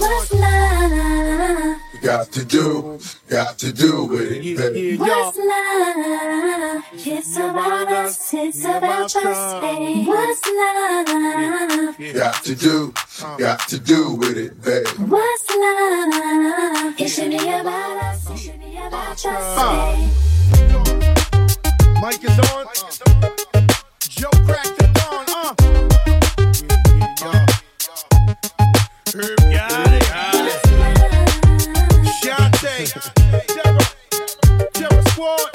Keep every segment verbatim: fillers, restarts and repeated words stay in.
What's love? Got to do, got to do with it, baby. What's love? It's about us, it's about us, baby. What's love? Got to do, got to do with it, baby. What's love? It should be about us, it should be about us, baby. Mike is on. Joe cracked the dawn, uh. Herb got it, got it. Shante, Terror, Terror Squad.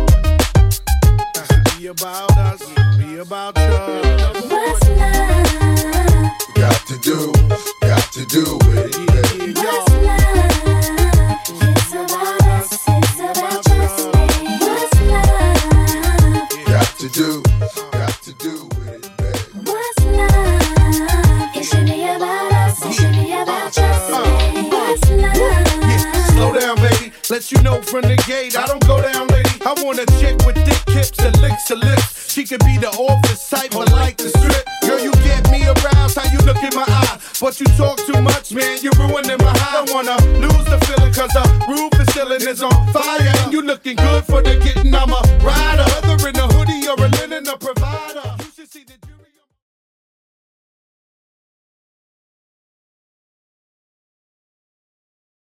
Be about us, be about us. What's love? Got to do, got to do with it, baby. What's love? It's about us, it's about us, baby. What's love? Got to do, got to do with it, baby. What's love? It should be about us, it should be about us, baby. What's love? Yeah, slow down, baby. Let you know from the gate, I don't go down, lady. I want a chick with thick hips and licks her lips. She could be the office type, but like the strip. Girl, you get me aroused, how you look in my eye. But you talk too much, man, you're ruining my high. I don't wanna lose the feeling, cause the roof is ceiling is on fire. And you looking good for the getting, I'm a rider.